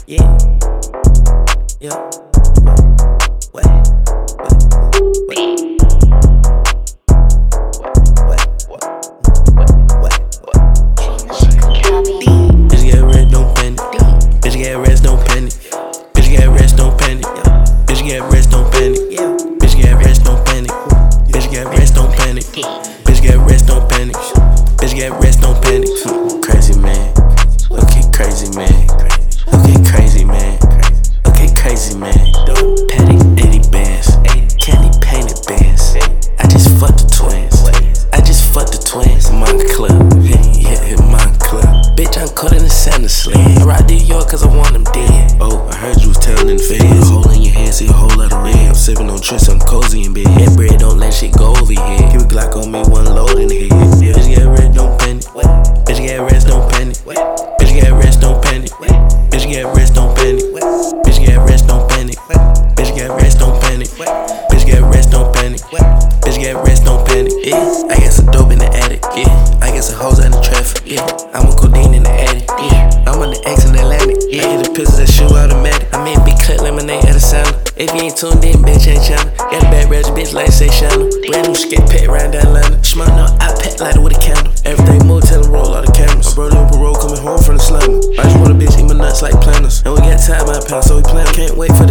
Yeah. Yeah. What? Bitch get rest, don't panic. Bitch get rest, don't panic. Bitch get rest, don't panic. Bitch get rest, don't panic. Bitch get rest, don't panic. Bitch get rest, don't panic. Bitch get rest, don't panic. Bitch get rest, don't panic. Crazy man. Okay, crazy man. Okay, crazy man. Okay, crazy man. Patty 80 bands. Candy painted bands. I just fucked the twins. I just fucked the twins. My club. Yeah, my club. Bitch, I'm caught in the Santa sled. I ride to York cause I want them dead. Oh, I heard you was telling the feds. Hole in your head, see a whole lot of red. I'm sipping on Tris, I'm cozy in bed. Head bread, don't let shit go over your head. Keep a Glock on me, one load in the head. Bitch get rest, don't panic. Bitch get rest, don't panic. Bitch get rest, don't panic. Bitch get rest, don't panic. Bitch get rest, don't panic. Bitch get rest, don't panic. Bitch get rest, don't panic. Bitch get rest, don't panic. Yeah, I got some dope in the attic. Yeah, I got some hoes out in the traffic. Yeah, I'm a codeine in the attic. Yeah, I'm on the X in Atlantic. Yeah, I get the pistols that shoot automatic. I made big cut lemonade at a sound. If you ain't tuned in, bitch, ain't channel. Got a bad ratchet bitch like say channel. Brand new skate pet round down London. Smoke no iPad lighter with a candle. Everything move, tell him roll all the cameras. My brother on parole coming home from the slammer. I just want a bitch eat my nuts like planners. And we got time by a pound, so we plan. Can't wait for